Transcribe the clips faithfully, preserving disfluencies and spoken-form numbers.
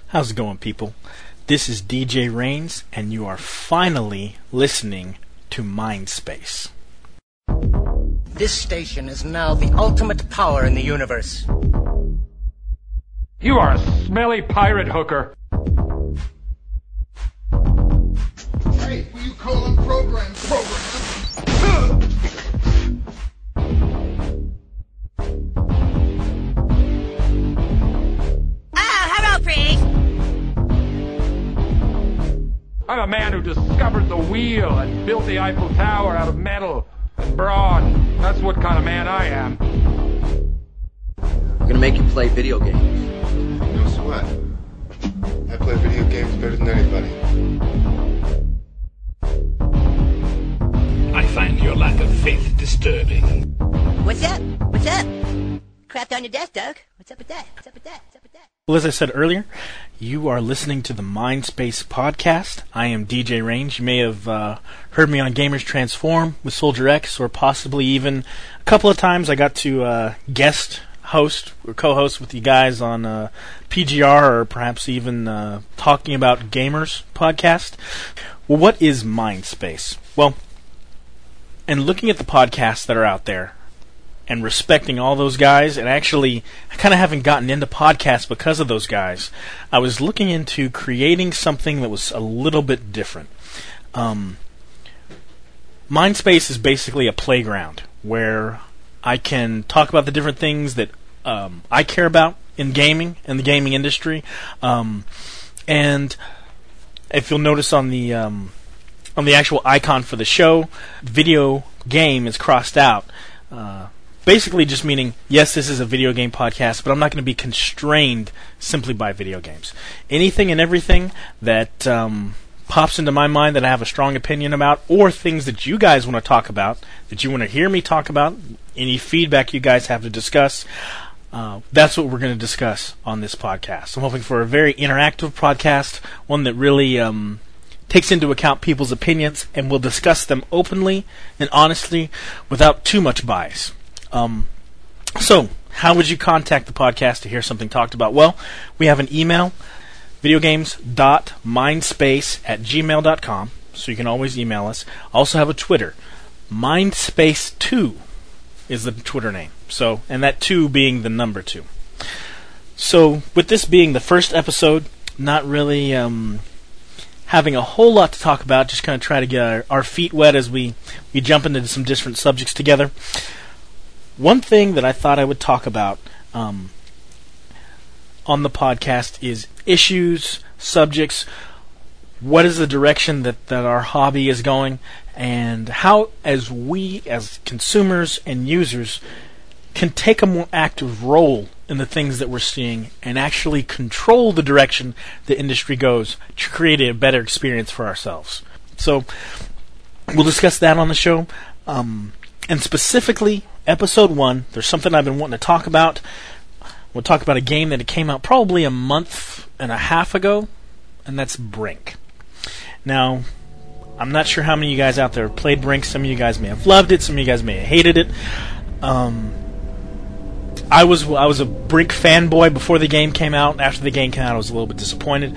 How's it going, people? This is D J Rains, and you are finally listening to Mindspace. This station is now the ultimate power in the universe. You are a smelly pirate hooker. Hey, will you call them programs? Programs. Oh, hello, Priest. I'm a man who discovered the wheel and built the Eiffel Tower out of metal and brawn. That's what kind of man I am. I'm gonna make you play video games. No sweat. I play video games better than anybody. I find your lack of faith disturbing. What's up? What's up? Crapped on your desk, Doug. What's up with that? What's up with that? What's up with that? Well, as I said earlier, you are listening to the Mindspace podcast. I am D J Range. You may have uh, heard me on Gamers Transform with Soldier X, or possibly even a couple of times I got to uh, guest host or co-host with you guys on uh, P G R, or perhaps even uh, Talking About Gamers podcast. Well, what is Mindspace? Well, and looking at the podcasts that are out there, and respecting all those guys, and actually kind of having gotten into podcasts because of those guys, I was looking into creating something that was a little bit different. Um, Mindspace is basically a playground where I can talk about the different things that um, I care about in gaming, in the gaming industry. Um, and if you'll notice on the um, on the actual icon for the show, video game is crossed out. Uh, Basically just meaning, yes, this is a video game podcast, but I'm not going to be constrained simply by video games. Anything and everything that um, pops into my mind that I have a strong opinion about, or things that you guys want to talk about, that you want to hear me talk about, any feedback you guys have to discuss, uh, that's what we're going to discuss on this podcast. I'm hoping for a very interactive podcast, one that really um, takes into account people's opinions, and will discuss them openly and honestly without too much bias. Um, so, how would you contact the podcast to hear something talked about? Well, we have an email, videogames.mindspace at gmail dot com, so you can always email us. Also have a Twitter. Mindspace two is the Twitter name, so, and that two being the number two. So, with this being the first episode, not really um, having a whole lot to talk about, just kind of try to get our, our feet wet as we, we jump into some different subjects together. One thing that I thought I would talk about um, on the podcast is issues, subjects, what is the direction that, that our hobby is going, and how, as we, as consumers and users, can take a more active role in the things that we're seeing and actually control the direction the industry goes to create a better experience for ourselves. So, we'll discuss that on the show. Um, and specifically, Episode one, there's something I've been wanting to talk about. We'll talk about a game that came out probably a month and a half ago, and that's Brink. Now, I'm not sure how many of you guys out there have played Brink. Some of you guys may have loved it. Some of you guys may have hated it. Um, I was I was a Brink fanboy before the game came out. After the game came out, I was a little bit disappointed.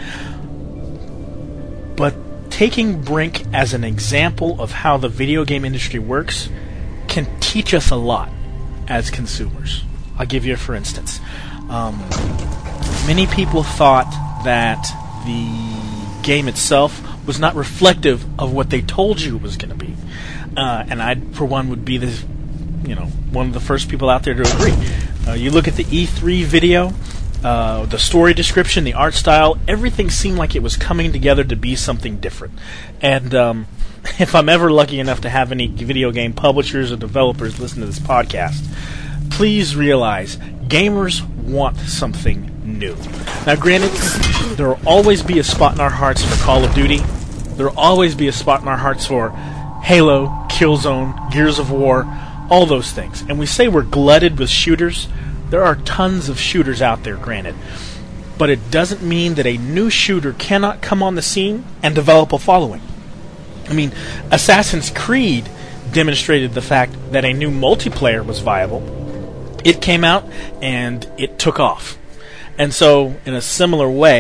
But taking Brink as an example of how the video game industry works can teach us a lot as consumers. I'll give you a for instance. Um, many people thought that the game itself was not reflective of what they told you it was going to be. Uh, and I, for one, would be the, you know, one of the first people out there to agree. Uh, you look at the E three video, uh, the story description, the art style, everything seemed like it was coming together to be something different. And um, if I'm ever lucky enough to have any video game publishers or developers listen to this podcast, please realize gamers want something new. Now, granted, there will always be a spot in our hearts for Call of Duty. There will always be a spot in our hearts for Halo, Killzone, Gears of War, all those things. And we say we're glutted with shooters. There are tons of shooters out there, granted. But it doesn't mean that a new shooter cannot come on the scene and develop a following. I mean, Assassin's Creed demonstrated the fact that a new multiplayer was viable. It came out, and it took off. And so, in a similar way,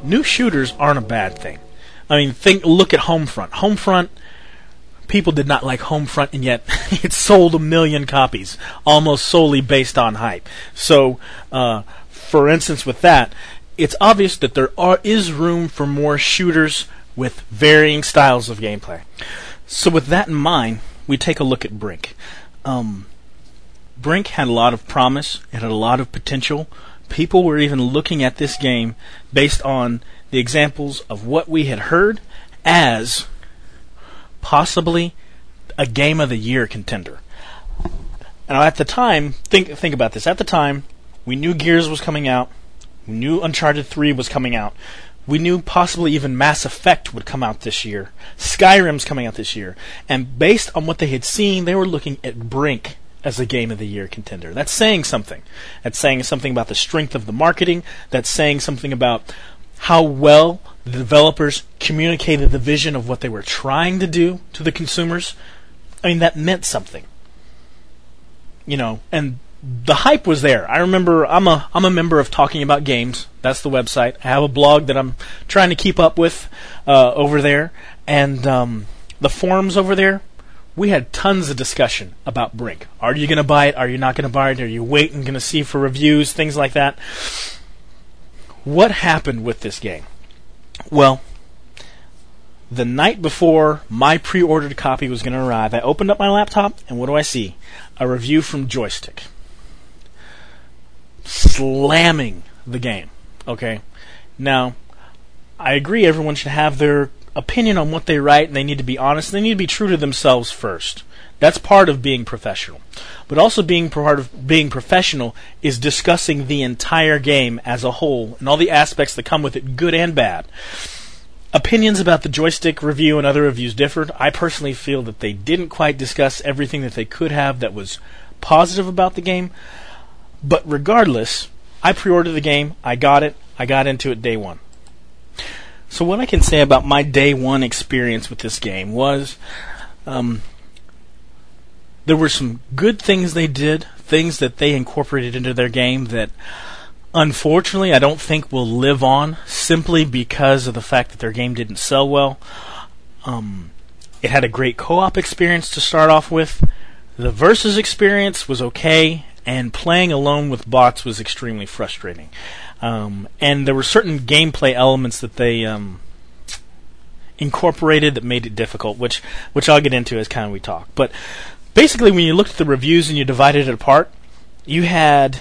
new shooters aren't a bad thing. I mean, think, look at Homefront. Homefront, people did not like Homefront, and yet it sold a million copies, almost solely based on hype. So, uh, for instance, with that, it's obvious that there are, is room for more shooters with varying styles of gameplay. So with that in mind, we take a look at Brink. Um, Brink had a lot of promise. It had a lot of potential. People were even looking at this game based on the examples of what we had heard as possibly a Game of the Year contender. Now, at the time, think think about this. At the time, we knew Gears was coming out. We knew Uncharted three was coming out. We knew possibly even Mass Effect would come out this year. Skyrim's coming out this year. And based on what they had seen, they were looking at Brink as a Game of the Year contender. That's saying something. That's saying something about the strength of the marketing. That's saying something about how well the developers communicated the vision of what they were trying to do to the consumers. I mean, that meant something. You know, and the hype was there. I remember I'm a I'm a member of Talking About Games. That's the website. I have a blog that I'm trying to keep up with uh, over there. And um, the forums over there, we had tons of discussion about Brink. Are you going to buy it? Are you not going to buy it? Are you waiting, going to see for reviews? Things like that. What happened with this game? Well, the night before my pre-ordered copy was going to arrive, I opened up my laptop, and what do I see? A review from Joystick. Slamming the game. Okay? Now, I agree everyone should have their opinion on what they write, and they need to be honest. They need to be true to themselves first. That's part of being professional. But also being part of being professional is discussing the entire game as a whole and all the aspects that come with it, good and bad. Opinions about the Joystick review and other reviews differed. I personally feel that they didn't quite discuss everything that they could have that was positive about the game. But regardless, I pre-ordered the game, I got it, I got into it day one. So what I can say about my day one experience with this game was um, there were some good things they did, things that they incorporated into their game that unfortunately I don't think will live on simply because of the fact that their game didn't sell well. Um, it had a great co-op experience to start off with. The Versus experience was okay, and playing alone with bots was extremely frustrating. Um, and there were certain gameplay elements that they um, incorporated that made it difficult, which which I'll get into as kind of we talk. But basically, when you looked at the reviews and you divided it apart, you had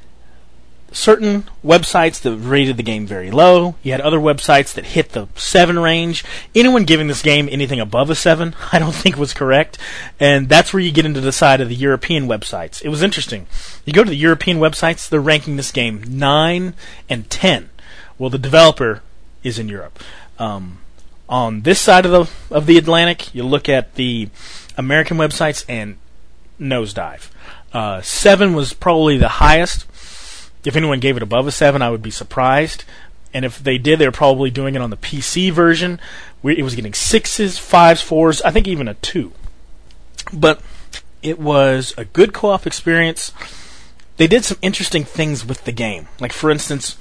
certain websites that rated the game very low. You had other websites that hit the seven range. Anyone giving this game anything above a seven, I don't think was correct. And that's where you get into the side of the European websites. It was interesting. You go to the European websites, they're ranking this game nine and ten. Well, the developer is in Europe. Um, on this side of the of the Atlantic, you look at the American websites and nosedive. Uh, seven was probably the highest. If anyone gave it above a seven, I would be surprised. And if they did, they were probably doing it on the P C version. It was getting sixes, fives, fours, I think even a two. But it was a good co-op experience. They did some interesting things with the game. Like, for instance,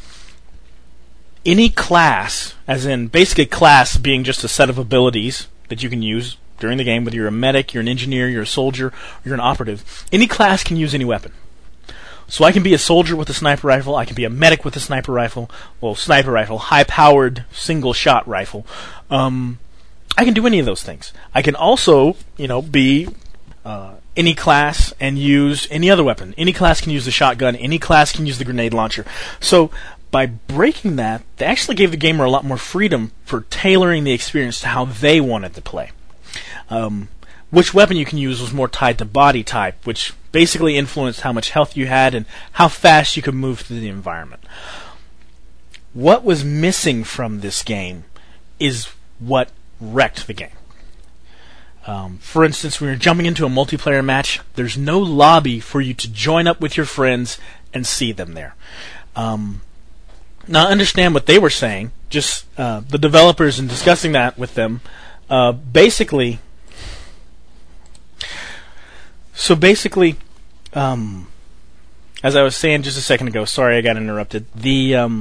any class, as in basically class being just a set of abilities that you can use during the game, whether you're a medic, you're an engineer, you're a soldier, or you're an operative, any class can use any weapon. So I can be a soldier with a sniper rifle, I can be a medic with a sniper rifle, well, sniper rifle, high-powered, single-shot rifle. Um, I can do any of those things. I can also, you know, be uh, any class and use any other weapon. Any class can use the shotgun, any class can use the grenade launcher. So by breaking that, they actually gave the gamer a lot more freedom for tailoring the experience to how they wanted to play. Um, which weapon you can use was more tied to body type, which basically influenced how much health you had and how fast you could move through the environment. What was missing from this game is what wrecked the game. Um, for instance, when you're jumping into a multiplayer match, there's no lobby for you to join up with your friends and see them there. Um, now, I understand what they were saying, just uh, the developers, and discussing that with them, uh, basically... So basically, um, as I was saying just a second ago, sorry I got interrupted, the um,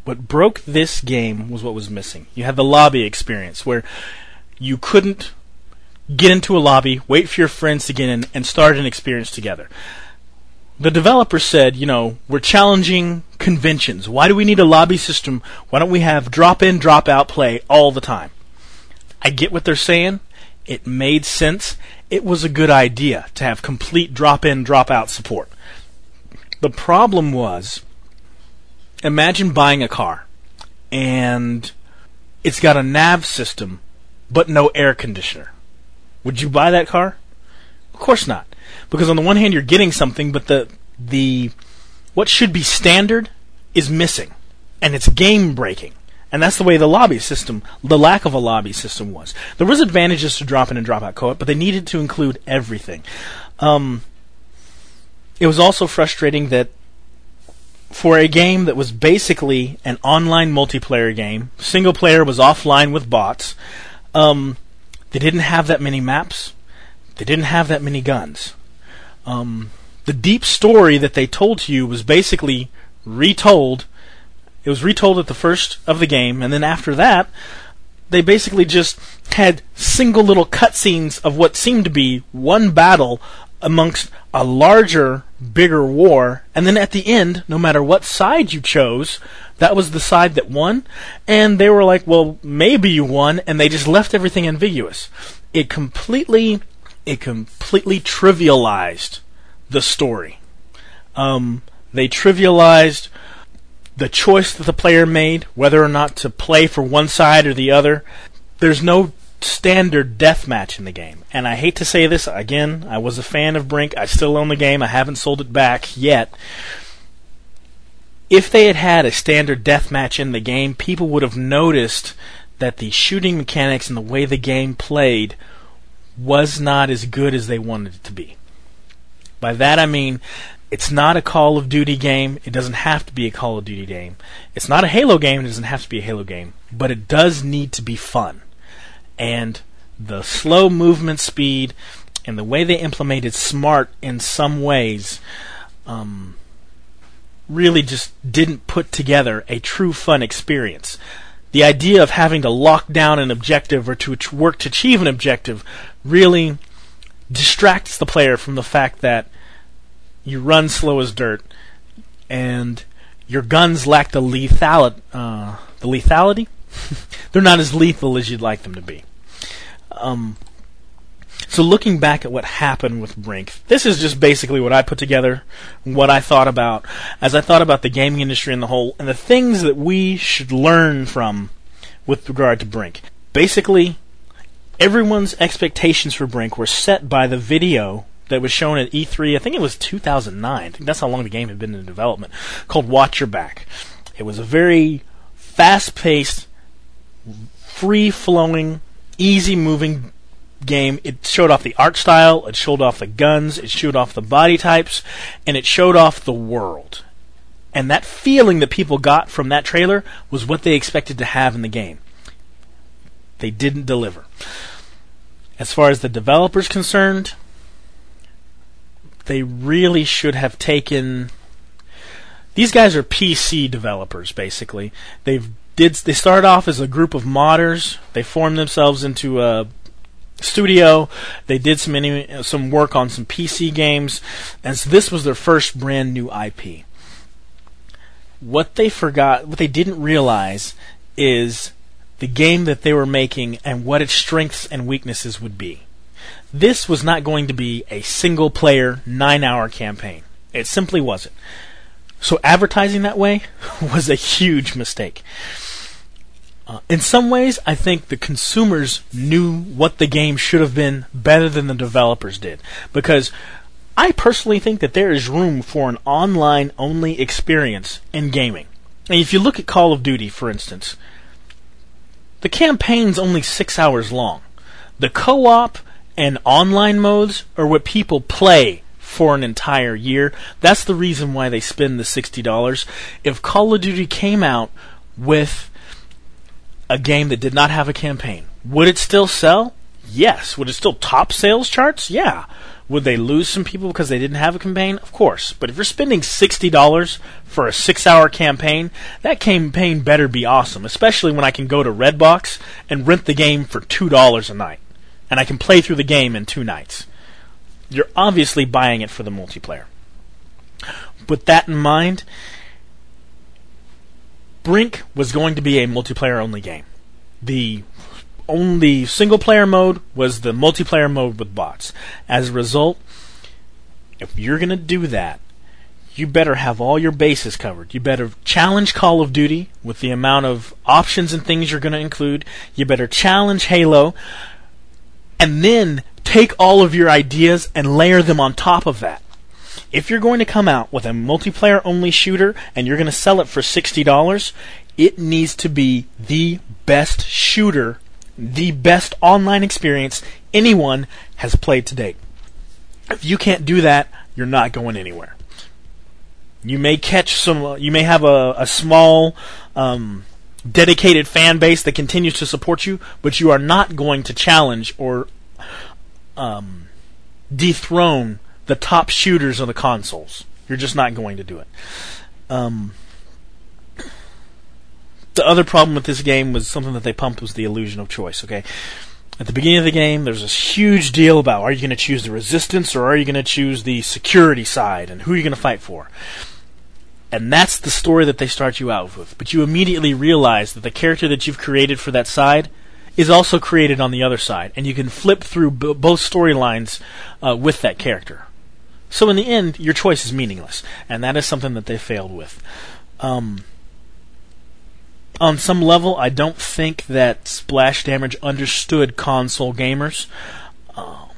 What broke this game was what was missing. You had the lobby experience where you couldn't get into a lobby, wait for your friends to get in, and start an experience together. The developer said, you know, we're challenging conventions. Why do we need a lobby system? Why don't we have drop-in, drop-out play all the time? I get what they're saying. It made sense. It was a good idea to have complete drop-in, drop-out support. The problem was, imagine buying a car, and it's got a nav system, but no air conditioner. Would you buy that car? Of course not. Because on the one hand, you're getting something, but the the what should be standard is missing, and it's game breaking. And that's the way the lobby system, the lack of a lobby system was. There was advantages to drop in and drop out co-op, but they needed to include everything. Um, it was also frustrating that for a game that was basically an online multiplayer game, single player was offline with bots. Um, they didn't have that many maps. They didn't have that many guns. Um, the deep story that they told to you was basically retold. It was retold at the first of the game, and then after that, they basically just had single little cutscenes of what seemed to be one battle amongst a larger, bigger war, and then at the end, no matter what side you chose, that was the side that won, and they were like, well, maybe you won, and they just left everything ambiguous. It completely, it completely trivialized the story. Um, they trivialized the choice that the player made, whether or not to play for one side or the other. There's no standard deathmatch in the game. And I hate to say this, again, I was a fan of Brink. I still own the game. I haven't sold it back yet. If they had had a standard deathmatch in the game, people would have noticed that the shooting mechanics and the way the game played was not as good as they wanted it to be. By that I mean, it's not a Call of Duty game. It doesn't have to be a Call of Duty game. It's not a Halo game. It doesn't have to be a Halo game. But it does need to be fun. And the slow movement speed and the way they implemented smart in some ways um, really just didn't put together a true fun experience. The idea of having to lock down an objective or to work to achieve an objective really distracts the player from the fact that you run slow as dirt, and your guns lack the lethality. Uh, the lethality? They're not as lethal as you'd like them to be. Um, so looking back at what happened with Brink, this is just basically what I put together, what I thought about, as I thought about the gaming industry in the whole, and the things that we should learn from with regard to Brink. Basically, everyone's expectations for Brink were set by the video that was shown at E three, I think it was two thousand nine. I think that's how long the game had been in development, called Watch Your Back. It was a very fast-paced, free-flowing, easy-moving game. It showed off the art style, it showed off the guns, it showed off the body types, and it showed off the world. And that feeling that people got from that trailer was what they expected to have in the game. They didn't deliver. As far as the developer's concerned, they really should have taken... These guys are P C developers, basically. They've did they started off as a group of modders. They formed themselves into a studio. They did some any, some work on some P C games, and so this was their first brand new I P. What they forgot, what they didn't realize, is the game that they were making and what its strengths and weaknesses would be. This was not going to be a single-player, nine-hour campaign. It simply wasn't. So advertising that way was a huge mistake. Uh, in some ways, I think the consumers knew what the game should have been better than the developers did. Because I personally think that there is room for an online-only experience in gaming. And if you look at Call of Duty, for instance, the campaign's only six hours long. The co-op and online modes are what people play for an entire year. That's the reason why they spend the sixty dollars. If Call of Duty came out with a game that did not have a campaign, would it still sell? Yes. Would it still top sales charts? Yeah. Would they lose some people because they didn't have a campaign? Of course. But if you're spending sixty dollars for a six-hour campaign, that campaign better be awesome, especially when I can go to Redbox and rent the game for two dollars a night. And I can play through the game in two nights. You're obviously buying it for the multiplayer. With that in mind, Brink was going to be a multiplayer-only game. The only single-player mode was the multiplayer mode with bots. As a result, if you're going to do that, you better have all your bases covered. You better challenge Call of Duty with the amount of options and things you're going to include. You better challenge Halo, and then take all of your ideas and layer them on top of that. If you're going to come out with a multiplayer-only shooter and you're going to sell it for sixty dollars, it needs to be the best shooter, the best online experience anyone has played to date. If you can't do that, you're not going anywhere. You may catch some, you may have a, a small, um, dedicated fan base that continues to support you, but you are not going to challenge or um, dethrone the top shooters on the consoles. You're just not going to do it. Um, the other problem with this game was something that they pumped was the illusion of choice. Okay, at the beginning of the game, there's this huge deal about are you going to choose the resistance or are you going to choose the security side, and who are you going to fight for? And that's the story that they start you out with. But you immediately realize that the character that you've created for that side is also created on the other side, and you can flip through b- both storylines uh, with that character. So in the end, your choice is meaningless, and that is something that they failed with. Um, on some level, I don't think that Splash Damage understood console gamers, um,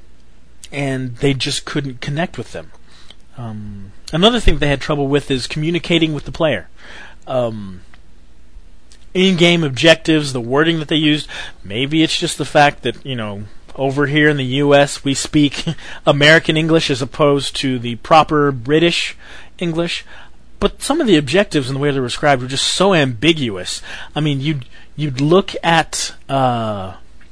and they just couldn't connect with them. Um, another thing they had trouble with is communicating with the player. Um, in-game objectives, the wording that they used, maybe it's just the fact that, you know, over here in the U S we speak American English as opposed to the proper British English. But some of the objectives and the way they're described were just so ambiguous. I mean, you'd, you'd look at... Uh,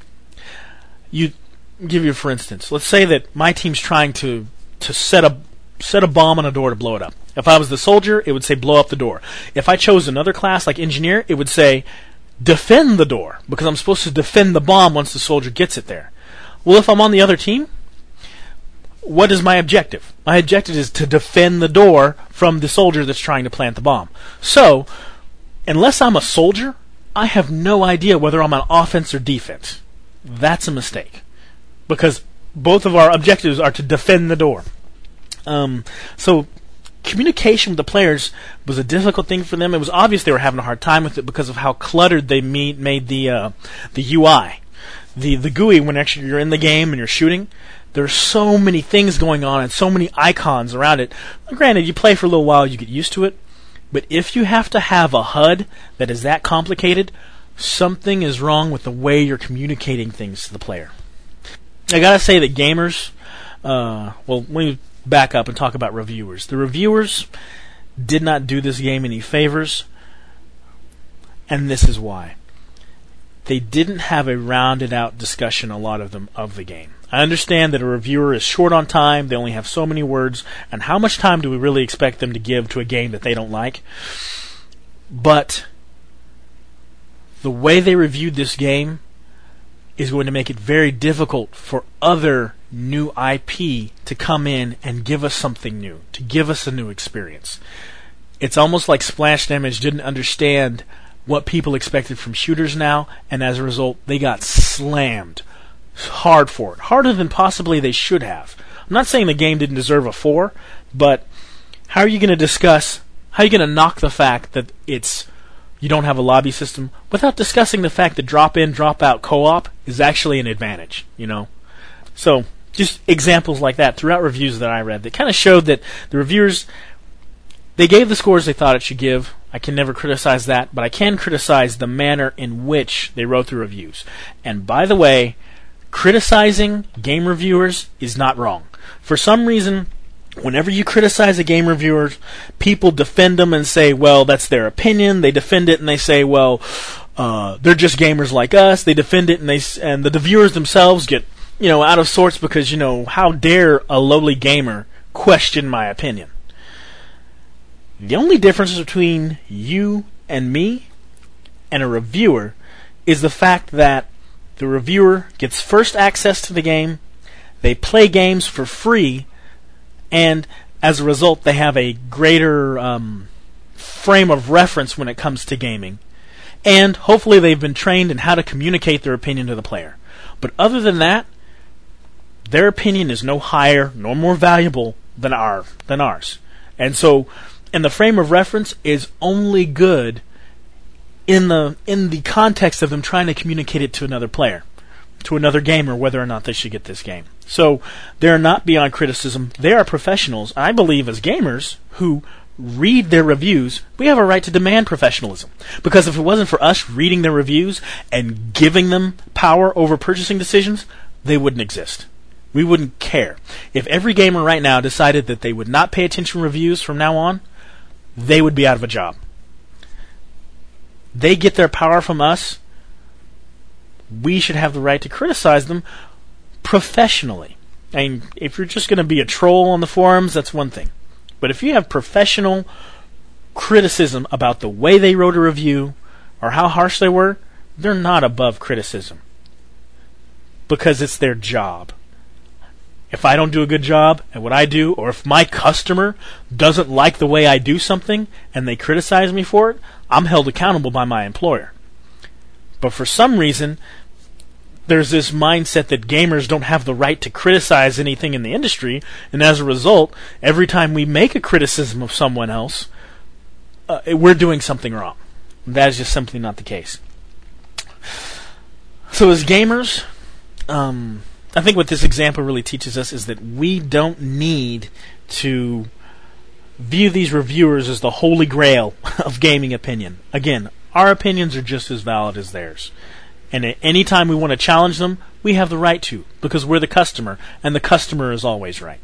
you'd give you for instance. Let's say that my team's trying to, to set a, set a bomb on a door to blow it up. If I was the soldier, it would say blow up the door. If I chose another class like engineer, it would say defend the door, because I'm supposed to defend the bomb once the soldier gets it there. Well, if I'm on the other team, what is my objective? My objective is to defend the door from the soldier that's trying to plant the bomb. So, unless I'm a soldier, I have no idea whether I'm on offense or defense. That's a mistake, because both of our objectives are to defend the door. Um, so, communication with the players was a difficult thing for them. It was obvious they were having a hard time with it because of how cluttered they made, made the uh, the U I. The the G U I, when actually you're in the game and you're shooting, there's so many things going on and so many icons around it. Granted, you play for a little while, you get used to it, but if you have to have a H U D that is that complicated, something is wrong with the way you're communicating things to the player. I gotta say that gamers, uh, well, let me back up and talk about reviewers. The reviewers did not do this game any favors, and this is why. They didn't have a rounded out discussion, a lot of them, of the game. I understand that a reviewer is short on time, they only have so many words, and how much time do we really expect them to give to a game that they don't like? But the way they reviewed this game is going to make it very difficult for other new I P to come in and give us something new, to give us a new experience. It's almost like Splash Damage didn't understand what people expected from shooters now, and as a result, they got slammed hard for it. Harder than possibly they should have. I'm not saying the game didn't deserve a four, but how are you going to discuss, how are you going to knock the fact that it's you don't have a lobby system without discussing the fact that drop-in, drop-out co-op is actually an advantage, you know? So, just examples like that throughout reviews that I read that kind of showed that the reviewers, they gave the scores they thought it should give. I can never criticize that, but I can criticize the manner in which they wrote the reviews. And by the way, criticizing game reviewers is not wrong. For some reason, whenever you criticize a game reviewer, people defend them and say, well, that's their opinion. They defend it and they say, well, uh, they're just gamers like us. They defend it, and they and the viewers themselves get, you know, out of sorts because, you know, how dare a lowly gamer question my opinion? The only difference between you and me and a reviewer is the fact that the reviewer gets first access to the game, they play games for free, and as a result they have a greater um, frame of reference when it comes to gaming. And hopefully they've been trained in how to communicate their opinion to the player. But other than that, their opinion is no higher nor more valuable than our than ours. And so, and the frame of reference is only good in the in the context of them trying to communicate it to another player, to another gamer, whether or not they should get this game. So they're not beyond criticism. They are professionals. I believe as gamers who read their reviews, we have a right to demand professionalism. Because if it wasn't for us reading their reviews and giving them power over purchasing decisions, they wouldn't exist. We wouldn't care. If every gamer right now decided that they would not pay attention to reviews from now on, they would be out of a job. They get their power from us. We should have the right to criticize them professionally. I mean, if you're just going to be a troll on the forums, that's one thing. But if you have professional criticism about the way they wrote a review or how harsh they were, they're not above criticism. Because it's their job. If I don't do a good job at what I do, or if my customer doesn't like the way I do something and they criticize me for it, I'm held accountable by my employer. But for some reason, there's this mindset that gamers don't have the right to criticize anything in the industry, and as a result, every time we make a criticism of someone else, uh, we're doing something wrong. That is just simply not the case. So as gamers, um, I think what this example really teaches us is that we don't need to view these reviewers as the holy grail of gaming opinion. Again, our opinions are just as valid as theirs. And at any time we want to challenge them, we have the right to, because we're the customer, and the customer is always right.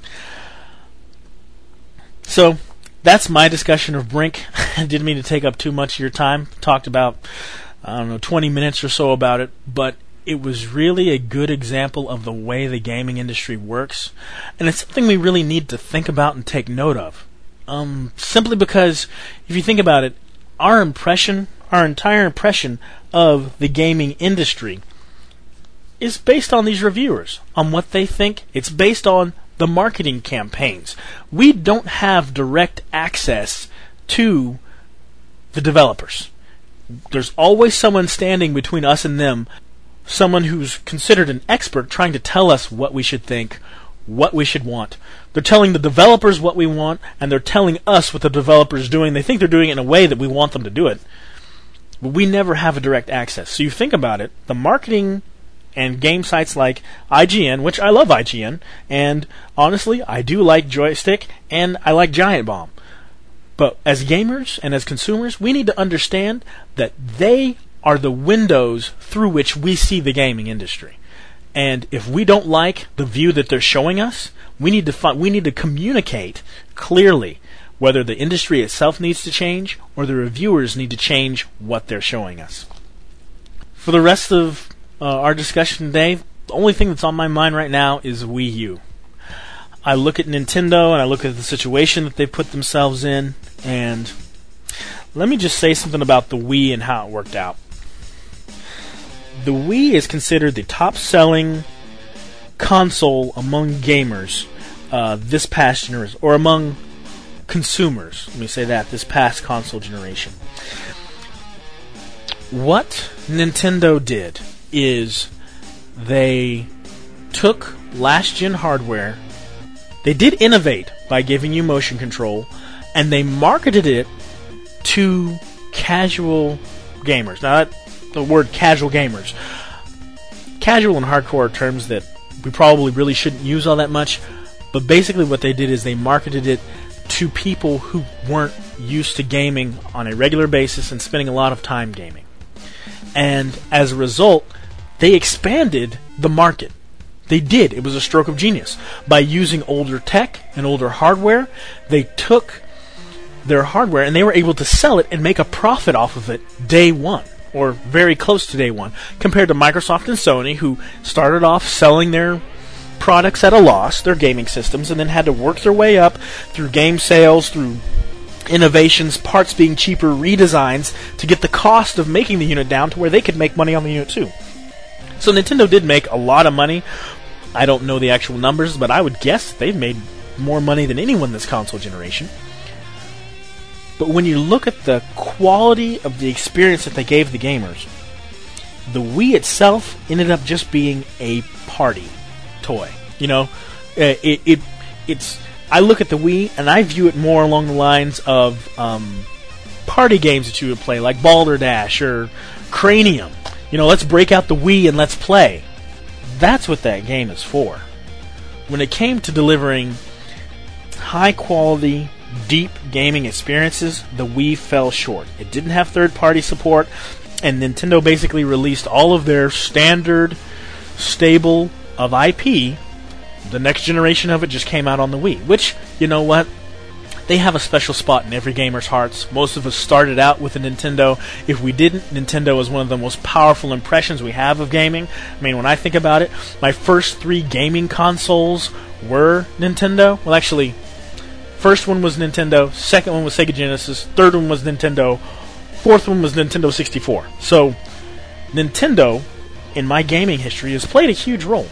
So, that's my discussion of Brink. I didn't mean to take up too much of your time. Talked about, I don't know, twenty minutes or so about it, but it was really a good example of the way the gaming industry works, and it's something we really need to think about and take note of. Um, simply because, if you think about it, our impression, our entire impression of the gaming industry is based on these reviewers, on what they think. It's based on the marketing campaigns. We don't have direct access to the developers. There's always someone standing between us and them, someone who's considered an expert trying to tell us what we should think, what we should want. They're telling the developers what we want, and they're telling us what the developer's doing. They think they're doing it in a way that we want them to do it. But we never have a direct access. So you think about it, the marketing and game sites like I G N, which I love I G N, and honestly, I do like Joystick, and I like Giant Bomb. But as gamers and as consumers, we need to understand that they are the windows through which we see the gaming industry. And if we don't like the view that they're showing us, we need to fi- we need to communicate clearly whether the industry itself needs to change or the reviewers need to change what they're showing us. For the rest of uh, our discussion today, the only thing that's on my mind right now is Wii U. I look at Nintendo and I look at the situation that they put themselves in, and let me just say something about the Wii and how it worked out. The Wii is considered the top-selling console among gamers uh, this past generation, or among consumers. Let me say that, this past console generation. What Nintendo did is they took last-gen hardware, they did innovate by giving you motion control, and they marketed it to casual gamers. Now, that, the word casual gamers. Casual and hardcore are terms that we probably really shouldn't use all that much, but basically what they did is they marketed it to people who weren't used to gaming on a regular basis and spending a lot of time gaming. And as a result, they expanded the market. They did. It was a stroke of genius. By using older tech and older hardware, they took their hardware and they were able to sell it and make a profit off of it day one, or very close to day one, compared to Microsoft and Sony, who started off selling their products at a loss, their gaming systems, and then had to work their way up through game sales, through innovations, parts being cheaper, redesigns, to get the cost of making the unit down to where they could make money on the unit too. So Nintendo did make a lot of money. I don't know the actual numbers, but I would guess they've made more money than anyone this console generation. But when you look at the quality of the experience that they gave the gamers, the Wii itself ended up just being a party toy. You know, it, it it's. I look at the Wii and I view it more along the lines of um, party games that you would play, like Balderdash or Cranium. You know, let's break out the Wii and let's play. That's what that game is for. When it came to delivering high quality, deep gaming experiences, the Wii fell short. It didn't have third-party support, and Nintendo basically released all of their standard stable of I P. The next generation of it just came out on the Wii, which, you know what? They have a special spot in every gamer's hearts. Most of us started out with a Nintendo. If we didn't, Nintendo is one of the most powerful impressions we have of gaming. I mean, when I think about it, my first three gaming consoles were Nintendo. Well, actually, first one was Nintendo, second one was Sega Genesis, third one was Nintendo, fourth one was Nintendo sixty-four. So, Nintendo, in my gaming history, has played a huge role.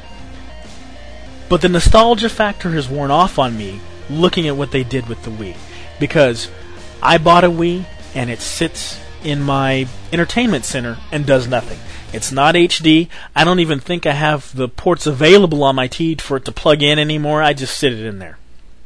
But the nostalgia factor has worn off on me looking at what they did with the Wii. Because I bought a Wii, and it sits in my entertainment center and does nothing. It's not H D. I don't even think I have the ports available on my T V for it to plug in anymore. I just sit it in there.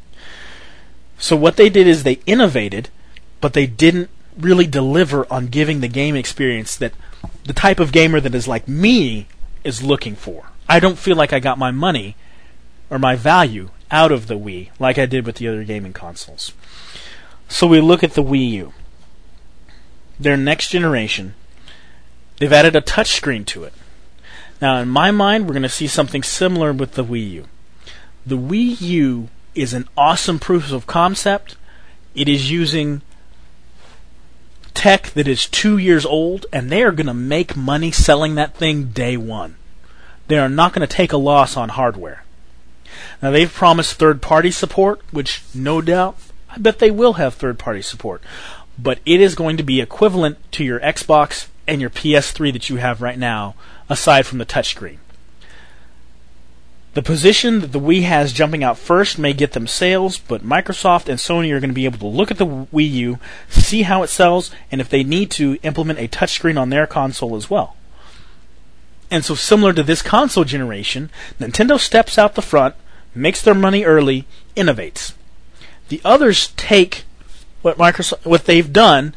So what they did is they innovated, but they didn't really deliver on giving the game experience that the type of gamer that is like me is looking for. I don't feel like I got my money or my value out of the Wii like I did with the other gaming consoles. So we look at the Wii U. Their next generation, they've added a touchscreen to it. Now, in my mind, we're going to see something similar with the Wii U. The Wii U is an awesome proof of concept. It is using tech that is two years old, and they are going to make money selling that thing day one. They are not going to take a loss on hardware. Now, they've promised third-party support, which no doubt, I bet they will have third-party support. But it is going to be equivalent to your Xbox and your P S three that you have right now, aside from the touchscreen. The position that the Wii has jumping out first may get them sales, but Microsoft and Sony are going to be able to look at the Wii U, see how it sells, and if they need to, implement a touchscreen on their console as well. And so similar to this console generation, Nintendo steps out the front, makes their money early, innovates. The others take what Microsoft, what they've done,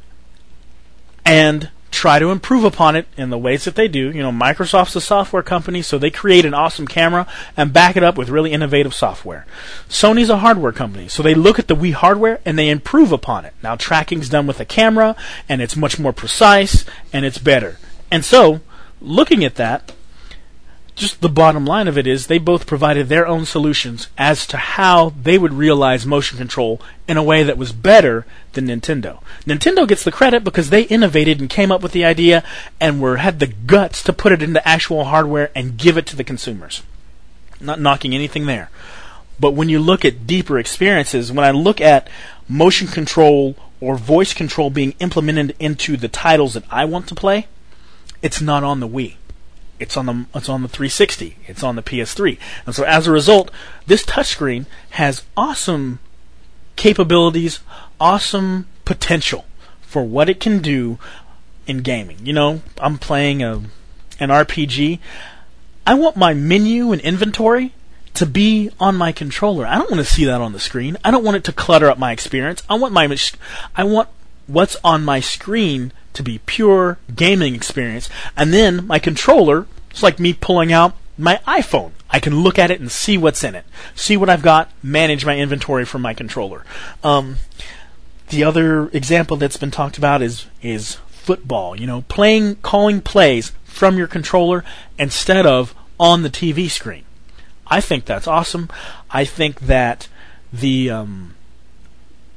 and try to improve upon it in the ways that they do. You know, Microsoft's a software company, so they create an awesome camera and back it up with really innovative software. Sony's a hardware company, so they look at the Wii hardware and they improve upon it. Now, tracking's done with a camera, and it's much more precise, and it's better. And so, looking at that, just the bottom line of it is they both provided their own solutions as to how they would realize motion control in a way that was better than Nintendo. Nintendo gets the credit because they innovated and came up with the idea and were had the guts to put it into actual hardware and give it to the consumers. Not knocking anything there. But when you look at deeper experiences, when I look at motion control or voice control being implemented into the titles that I want to play, it's not on the Wii. It's on the it's on the three sixty. It's on the P S three. And so as a result, this touchscreen has awesome capabilities, awesome potential for what it can do in gaming. You know, I'm playing a an R P G. I want my menu and inventory to be on my controller. I don't want to see that on the screen. I don't want it to clutter up my experience. I want my I want what's on my screen to be pure gaming experience, and then my controller, it's like me pulling out my iPhone. I can look at it and see what's in it, see what I've got, manage my inventory from my controller. Um, the other example that's been talked about is is football. You know, playing, calling plays from your controller instead of on the T V screen. I think that's awesome. I think that the um,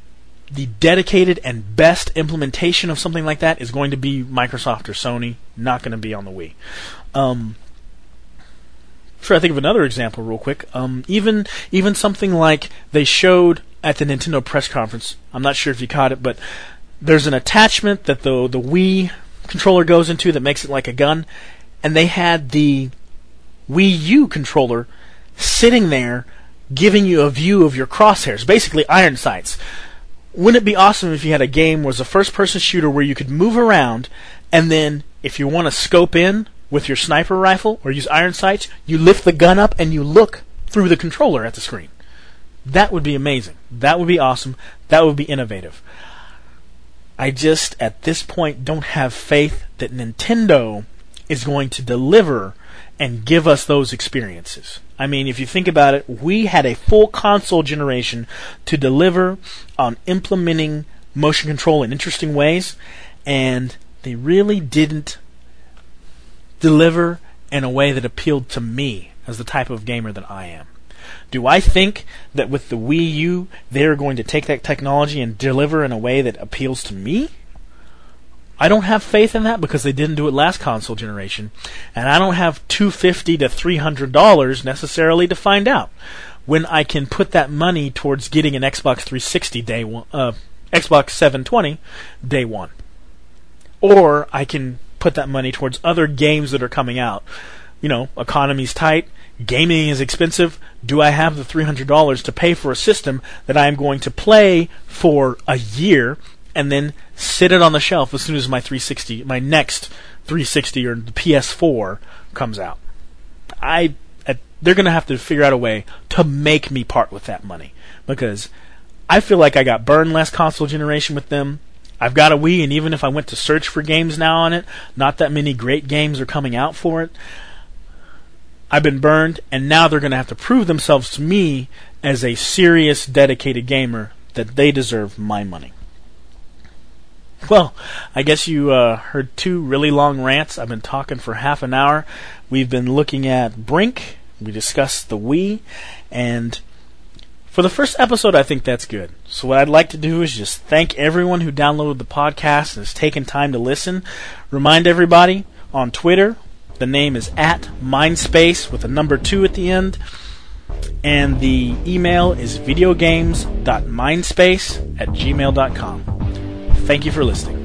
the dedicated and best implementation of something like that is going to be Microsoft or Sony, not going to be on the Wii. Um, try to think of another example real quick. Um, even even something like they showed at the Nintendo press conference. I'm not sure if you caught it, but there's an attachment that the the Wii controller goes into that makes it like a gun, and they had the Wii U controller sitting there giving you a view of your crosshairs, basically iron sights. Wouldn't it be awesome if you had a game where it was a first-person shooter where you could move around, and then if you want to scope in with your sniper rifle or use iron sights, you lift the gun up and you look through the controller at the screen? That would be amazing. That would be awesome. That would be innovative. I just, at this point, don't have faith that Nintendo is going to deliver and give us those experiences. I mean, if you think about it, we had a full console generation to deliver on implementing motion control in interesting ways, and they really didn't deliver in a way that appealed to me as the type of gamer that I am. Do I think that with the Wii U, they're going to take that technology and deliver in a way that appeals to me? I don't have faith in that because they didn't do it last console generation, and I don't have two hundred fifty dollars to three hundred dollars necessarily to find out when I can put that money towards getting an Xbox three sixty day one, uh, Xbox seven twenty day one, or I can put that money towards other games that are coming out. You know, economy's tight, gaming is expensive. Do I have the three hundred dollars to pay for a system that I am going to play for a year and then sit it on the shelf as soon as my three sixty, my next three sixty or the P S four comes out? I, uh, they're going to have to figure out a way to make me part with that money, because I feel like I got burned last console generation with them. I've got a Wii, and even if I went to search for games now on it, not that many great games are coming out for it. I've been burned, and now they're going to have to prove themselves to me as a serious, dedicated gamer that they deserve my money. Well, I guess you uh, heard two really long rants. I've been talking for half an hour. We've been looking at Brink. We discussed the Wii. And for the first episode, I think that's good. So what I'd like to do is just thank everyone who downloaded the podcast and has taken time to listen. Remind everybody on Twitter, the name is at Mindspace with a number two at the end. And the email is videogames dot mindspace at gmail dot com. Thank you for listening.